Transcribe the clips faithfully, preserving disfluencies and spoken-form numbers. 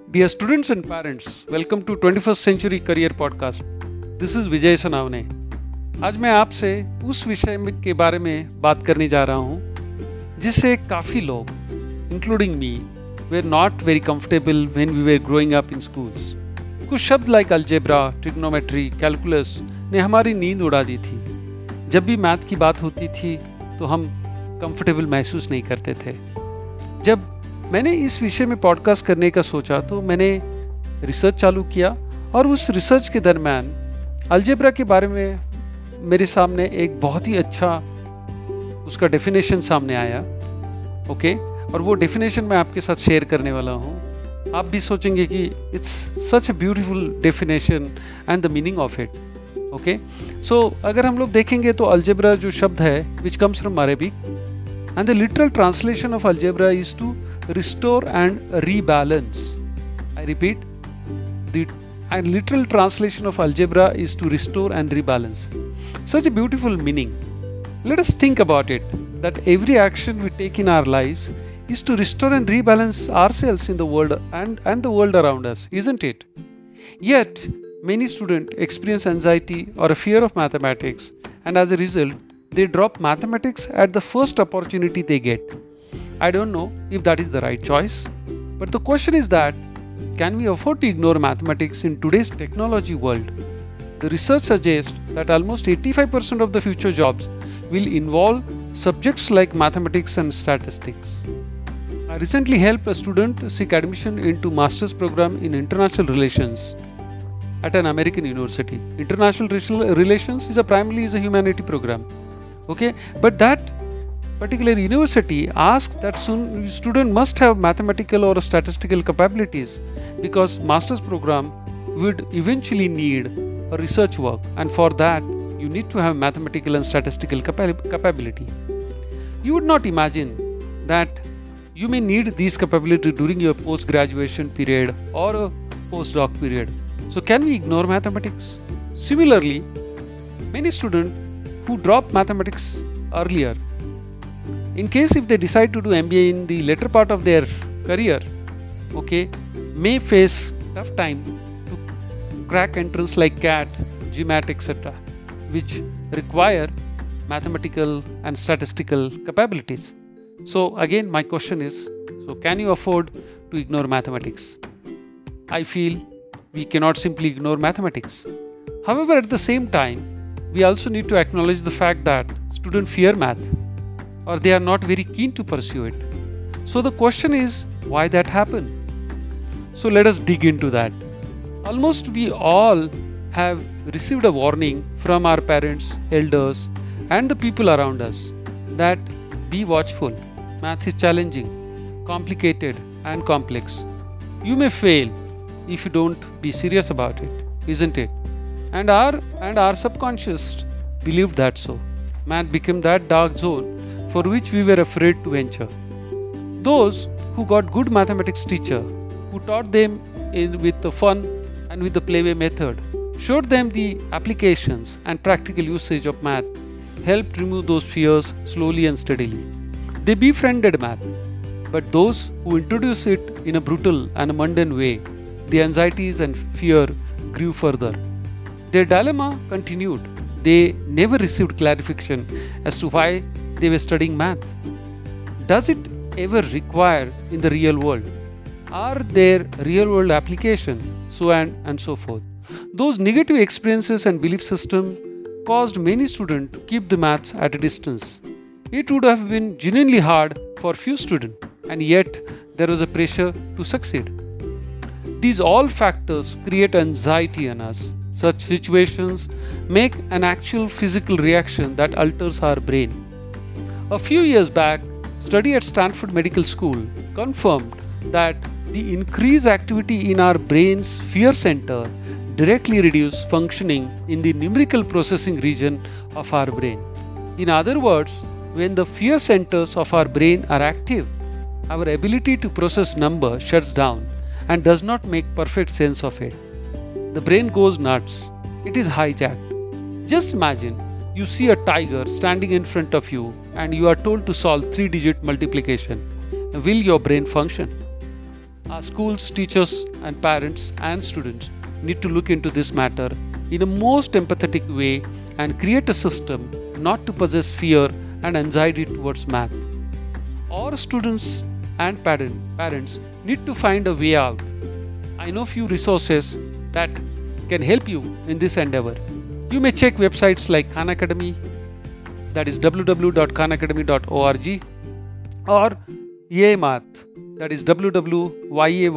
Dear students and parents, welcome to twenty-first Century Career Podcast. This is विजय सनावने. आज मैं आपसे उस विषय के बारे में बात करने जा रहा हूँ जिससे काफ़ी लोग, including me, were not very comfortable when we were growing up in schools. कुछ शब्द like algebra, trigonometry, calculus ने हमारी नींद उड़ा दी थी. जब भी मैथ की बात होती थी तो हम कंफर्टेबल महसूस नहीं करते थे. जब मैंने इस विषय में पॉडकास्ट करने का सोचा तो मैंने रिसर्च चालू किया और उस रिसर्च के दरम्यान अलजेब्रा के बारे में मेरे सामने एक बहुत ही अच्छा उसका डेफिनेशन सामने आया. ओके और वो डेफिनेशन मैं आपके साथ शेयर करने वाला हूँ. आप भी सोचेंगे कि it's such a beautiful definition and the meaning of it. Okay so अगर हम लोग देखेंगे तो अलजेब्रा जो शब्द है which comes from Arabic and the literal translation of algebra is to restore and rebalance. I repeat, the literal translation of algebra is to restore and rebalance. Such a beautiful meaning. Let us think about it, that every action we take in our lives is to restore and rebalance ourselves in the world and, and the world around us, isn't it? Yet, many students experience anxiety or a fear of mathematics, and as a result, they drop mathematics at the first opportunity they get. I don't know if that is the right choice, but the question is that can we afford to ignore mathematics in today's technology world? The research suggests that almost eighty-five percent of the future jobs will involve subjects like mathematics and statistics. I recently helped a student seek admission into master's program in international relations at an American university. International relations is a primarily is a humanity program. Okay, but that particular university asks that soon student must have mathematical or statistical capabilities because master's program would eventually need a research work, and for that you need to have mathematical and statistical capa- capability. You would not imagine that you may need these capabilities during your post-graduation period or a postdoc period. So can we ignore mathematics? Similarly, many students who drop mathematics earlier, in case if they decide to do M B A in the later part of their career, okay, may face tough time to crack entrance like C A T, GMAT, et cetera, which require mathematical and statistical capabilities. So again, my question is, so can you afford to ignore mathematics? I feel we cannot simply ignore mathematics. However, at the same time, we also need to acknowledge the fact that students fear math, or they are not very keen to pursue it. So the question is, why that happened? So let us dig into that. Almost we all have received a warning from our parents, elders, and the people around us that be watchful. Math is challenging, complicated, and complex. You may fail if you don't be serious about it, isn't it? And our and our subconscious believed that so. Math became that dark zone for which we were afraid to venture. Those who got good mathematics teacher, who taught them in, with the fun and with the playway method, showed them the applications and practical usage of math, helped remove those fears slowly and steadily. They befriended math, but those who introduced it in a brutal and a mundane way, the anxieties and fear grew further. Their dilemma continued. They never received clarification as to why they were studying math. Does it ever require in the real world? Are there real world applications? So and, and so forth. Those negative experiences and belief system caused many students to keep the maths at a distance. It would have been genuinely hard for few students, and yet there was a pressure to succeed. These all factors create anxiety in us. Such situations make an actual physical reaction that alters our brain. A few years back, study at Stanford Medical School confirmed that the increased activity in our brain's fear center directly reduced functioning in the numerical processing region of our brain. In other words, when the fear centers of our brain are active, our ability to process number shuts down and does not make perfect sense of it. The brain goes nuts. It is hijacked. Just imagine you see a tiger standing in front of you and you are told to solve three-digit multiplication. Will your brain function? Our schools, teachers, and parents and students need to look into this matter in a most empathetic way and create a system not to possess fear and anxiety towards math. Our students and parent, parents need to find a way out. I know few resources that can help you in this endeavor. You may check websites like Khan Academy, that is w w w dot khan academy dot org, or YayMath, that is w w w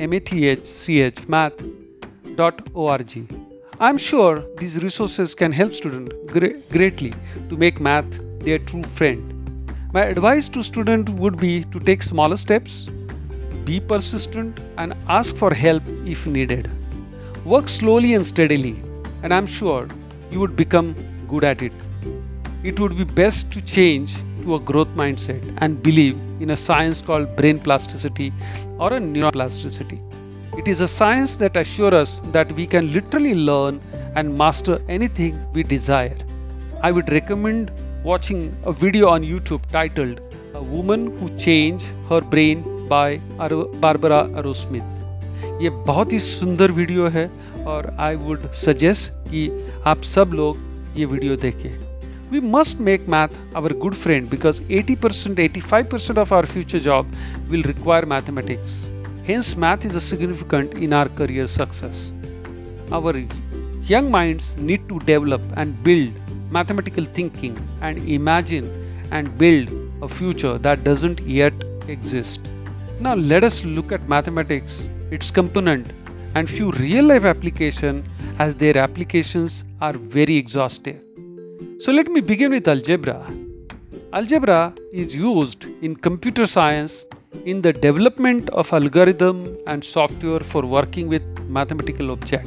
dot math dot org. I'm sure these resources can help students greatly to make math their true friend. My advice to students would be to take smaller steps, be persistent, and ask for help if needed. Work slowly and steadily, and I'm sure you would become good at it. It would be best to change to a growth mindset and believe in a science called brain plasticity or a neuroplasticity. It is a science that assures us that we can literally learn and master anything we desire. I would recommend watching a video on YouTube titled "A Woman Who Changed Her Brain" by Barbara Arrowsmith. ये बहुत ही सुंदर video है और I would suggest कि आप सब लोग ये वीडियो देखें. We must make math our good friend because eighty percent, eighty-five percent of our future job will require mathematics. Hence, math is significant in our career success. Our young minds need to develop and build mathematical thinking and imagine and build a future that doesn't yet exist. Now let us look at mathematics, its component, and few real-life applications, as their applications are very exhaustive. So let me begin with algebra. Algebra is used in computer science in the development of algorithm and software for working with mathematical objects.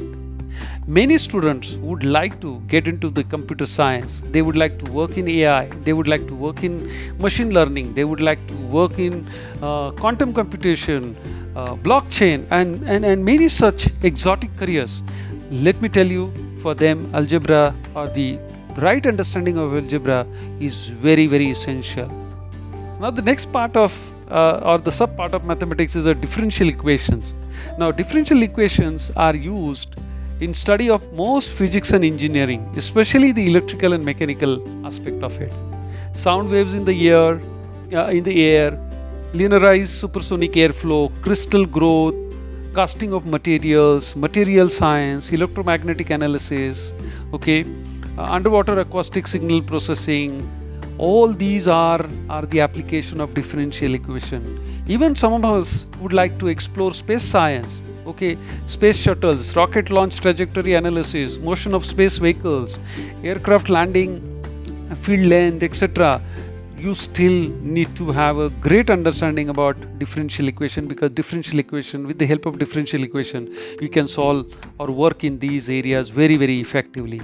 Many students would like to get into the computer science. They would like to work in A I. They would like to work in machine learning. They would like to work in uh, quantum computation, uh, blockchain, and, and, and many such exotic careers. Let me tell you, for them, algebra or the right understanding of algebra is very, very essential. Now, the next part of uh, or the sub part of mathematics is the differential equations. Now, differential equations are used in study of most physics and engineering, especially the electrical and mechanical aspect of it. Sound waves in the air, uh, in the air, linearized supersonic airflow, crystal growth, casting of materials, material science, electromagnetic analysis, okay, uh, underwater acoustic signal processing. All these are, are the application of differential equation. Even some of us would like to explore space science. Okay, space shuttles, rocket launch trajectory analysis, motion of space vehicles, aircraft landing, field length, et cetera. You still need to have a great understanding about differential equation, because differential equation, with the help of differential equation, you can solve or work in these areas very, very effectively.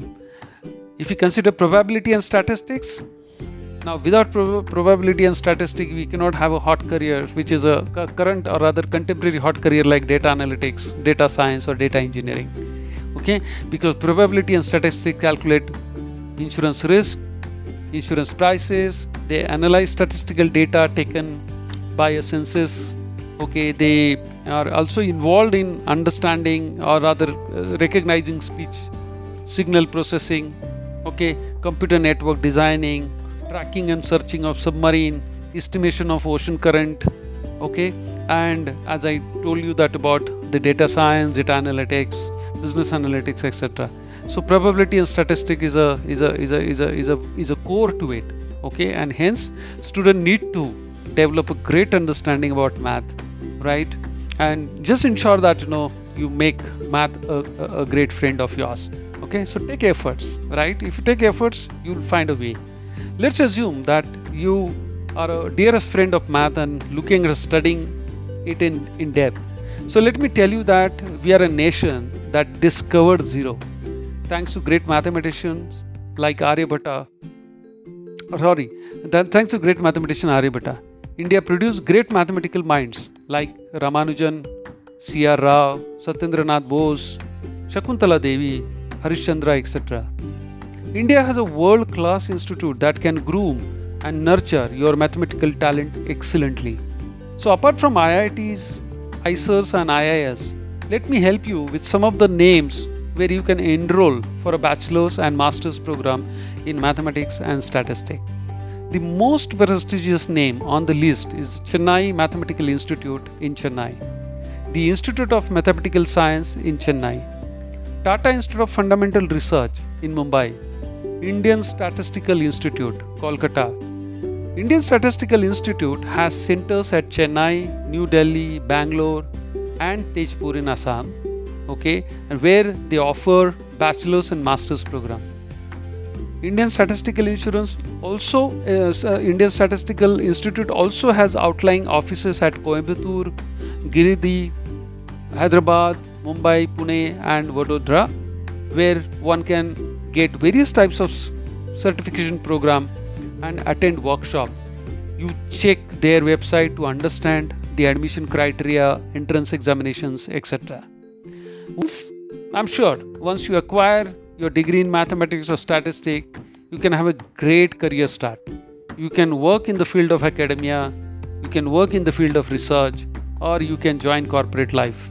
If you consider probability and statistics, now without prob probability and statistics, we cannot have a hot career, which is a current or rather contemporary hot career like data analytics, data science, or data engineering. Okay, because probability and statistics calculate insurance risk, insurance prices, they analyze statistical data taken by a census. Okay, they are also involved in understanding or rather uh, recognizing speech signal processing, okay, computer network designing, tracking and searching of submarine, estimation of ocean current, okay, and as I told you that about the data science, data analytics, business analytics, et cetera. So probability and statistics is a is a is a is a is a is a core to it, okay, and hence student need to develop a great understanding about math, right, and just ensure that you know you make math a, a, a great friend of yours. Okay, so take efforts, right? If you take efforts, you'll find a way. Let's assume that you are a dearest friend of math and looking at studying it in, in depth. So let me tell you that we are a nation that discovered zero. Thanks to great mathematicians like Aryabhatta, sorry, that thanks to great mathematician Aryabhatta, India produced great mathematical minds like Ramanujan, C R Rao, Satyendranath Bose, Shakuntala Devi, Harishchandra, et cetera. India has a world-class institute that can groom and nurture your mathematical talent excellently. So apart from I I Ts I C E R S and I I S, let me help you with some of the names where you can enroll for a bachelor's and master's program in mathematics and statistics. The most prestigious name on the list is Chennai Mathematical Institute in Chennai, the Institute of Mathematical Science in Chennai, Tata Institute of Fundamental Research in Mumbai, Indian Statistical Institute, Kolkata. Indian Statistical Institute has centers at Chennai, New Delhi, Bangalore and Tezpur in Assam, okay, and where they offer bachelor's and master's program. Indian Statistical Insurance also, uh, Indian Statistical Institute also has outlying offices at Coimbatore, Giridih, Hyderabad, Mumbai, Pune and Vadodara, where one can get various types of certification program and attend workshop. You check their website to understand the admission criteria, entrance examinations, et cetera. Once, I'm sure once you acquire your degree in mathematics or statistics, you can have a great career start. You can work in the field of academia, you can work in the field of research, or you can join corporate life.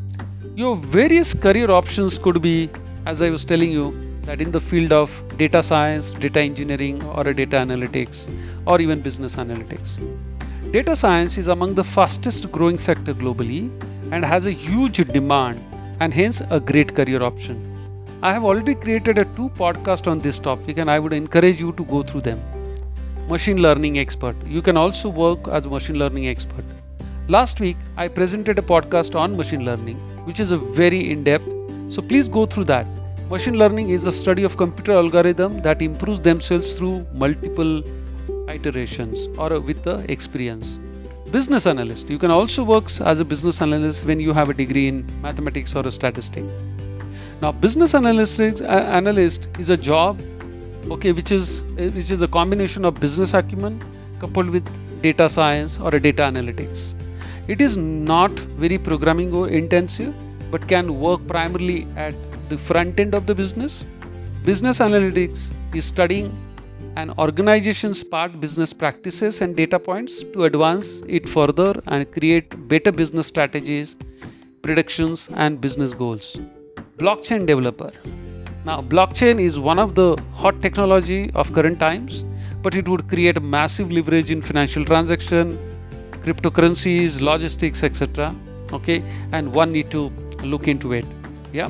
Your various career options could be, as I was telling you, that in the field of data science, data engineering, or a data analytics, or even business analytics. Data science is among the fastest growing sector globally and has a huge demand and hence a great career option. I have already created a two podcast on this topic and I would encourage you to go through them. Machine learning expert. You can also work as a machine learning expert. Last week, I presented a podcast on machine learning, which is a very in-depth. So please go through that. Machine learning is the study of computer algorithm that improves themselves through multiple iterations or with the experience. Business analyst. You can also work as a business analyst when you have a degree in mathematics or a statistic. Now, business analytics uh, analyst is a job, okay, which is which is a combination of business acumen coupled with data science or a data analytics. It is not very programming or intensive, but can work primarily at the front end of the business. Business analytics is studying an organization's part business practices and data points to advance it further and create better business strategies, predictions, and business goals. Blockchain developer. Now, blockchain is one of the hot technology of current times, but it would create a massive leverage in financial transaction, cryptocurrencies, logistics, et cetera. Okay, and one need to look into it. Yeah.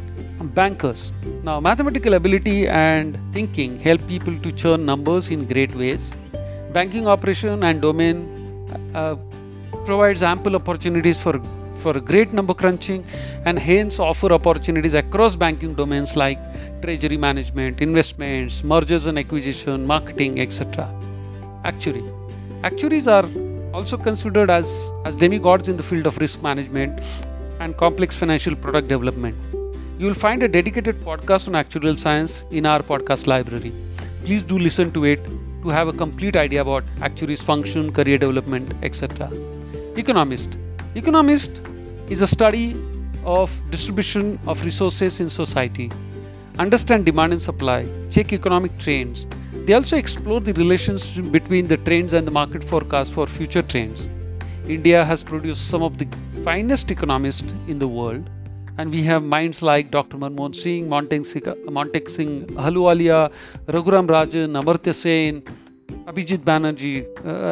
Bankers. Now, mathematical ability and thinking help people to churn numbers in great ways. Banking operation and domain uh, provides ample opportunities for for great number crunching and hence offer opportunities across banking domains like treasury management, investments, mergers and acquisition, marketing, et cetera. Actuary. Actuaries are also considered as, as demigods in the field of risk management and complex financial product development. You will find a dedicated podcast on actuarial science in our podcast library. Please do listen to it to have a complete idea about actuaries' function, career development, et cetera. Economist. Economist is a study of distribution of resources in society. Understand demand and supply, check economic trends. They also explore the relationship between the trends and the market forecast for future trends. India has produced some of the finest economists in the world, and we have minds like Doctor Manmohan Singh, Montek Singh Ahluwalia, Raghuram Rajan, Amartya Sen, Abhijit Banerjee.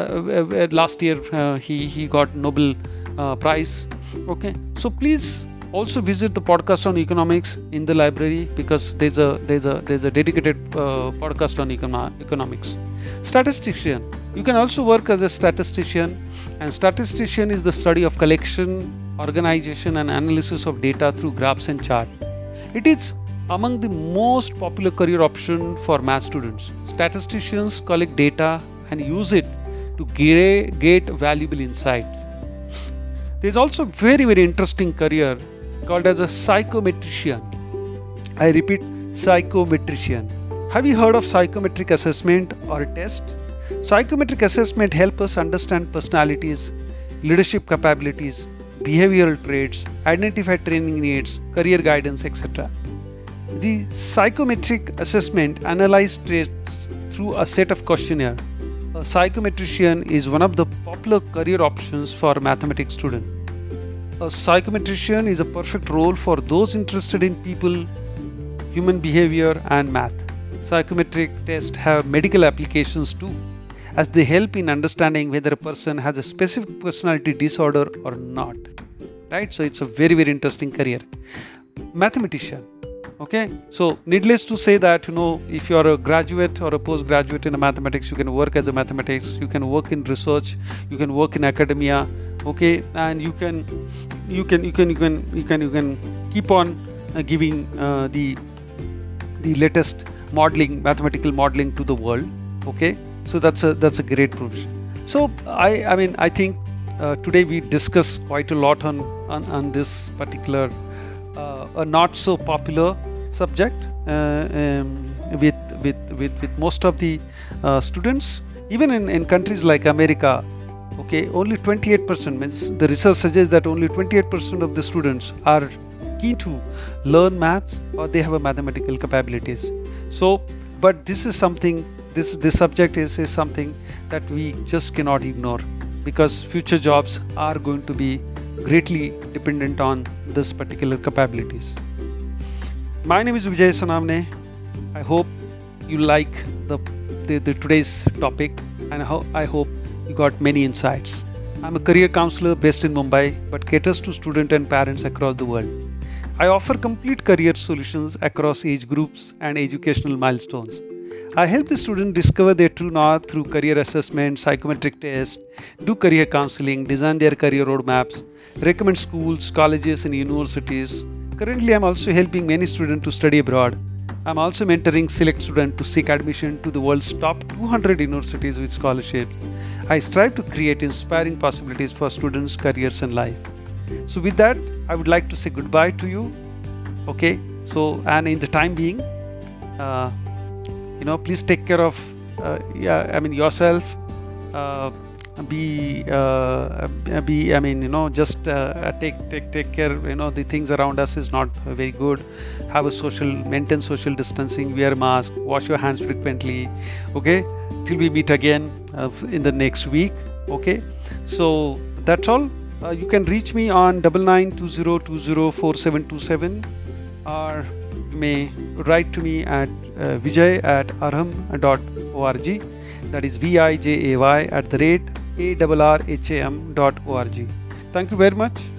Uh, uh, last year uh, he, he got Nobel uh, Prize. Okay, so please also visit the podcast on economics in the library because there's a there's a there's a dedicated uh, podcast on econo- economics. Statistician. You can also work as a statistician, and statistician is the study of collection, organization and analysis of data through graphs and charts. It is among the most popular career option for math students. Statisticians collect data and use it to get valuable insight. There is also very very interesting career called as a psychometrician. I repeat, psychometrician. Have you heard of psychometric assessment or test? Psychometric assessment help us understand personalities, leadership capabilities, behavioral traits, identify training needs, career guidance, et cetera. The psychometric assessment analyzes traits through a set of questionnaire. A psychometrician is one of the popular career options for mathematics students. a psychometrician is a perfect role for those interested in people, human behavior and math. Psychometric tests have medical applications too, as they help in understanding whether a person has a specific personality disorder or not. Right? So it's a very, very interesting career. Mathematician. Okay, so needless to say that, you know, if you are a graduate or a postgraduate in a mathematics, you can work as a mathematics, you can work in research, you can work in academia, okay, and you can, you can, you can, you can, you can, you can keep on uh, giving uh, the the latest modeling, mathematical modeling to the world. Okay, so that's a that's a great profession. So I, I mean, I think uh, today we discussed quite a lot on on, on this particular. Uh, a not so popular subject uh, um, with, with with with most of the uh, students, even in, in countries like America. Okay, only twenty-eight percent means the research suggests that only twenty-eight percent of the students are keen to learn maths or they have a mathematical capabilities. So, but this is something, this this subject is, is something that we just cannot ignore, because future jobs are going to be greatly dependent on this particular capabilities. My name is Vijay Sonavne. I hope you like the, the, the today's topic, and ho I hope you got many insights. I'm a career counselor based in Mumbai, but caters to students and parents across the world. I offer complete career solutions across age groups and educational milestones. I help the student discover their true north through career assessment, psychometric tests, do career counseling, design their career roadmaps, recommend schools, colleges and universities. Currently, I'm also helping many students to study abroad. I'm also mentoring select students to seek admission to the world's top two hundred universities with scholarships. I strive to create inspiring possibilities for students' careers and life. So with that, I would like to say goodbye to you. Okay, so and in the time being, uh, you know, please take care of uh, yeah, I mean yourself. Uh, be uh, be I mean you know just uh, take take take care. You know, the things around us is not very good. Have a social, maintain social distancing, wear a mask, wash your hands frequently. Okay, till we meet again uh, in the next week. Okay, so that's all. Uh, you can reach me on double nine two zero two zero four seven two seven, or you may write to me at uh, vijay at arham dot org. That is V I J A Y at the rate A R R H A M dot org. Thank you very much.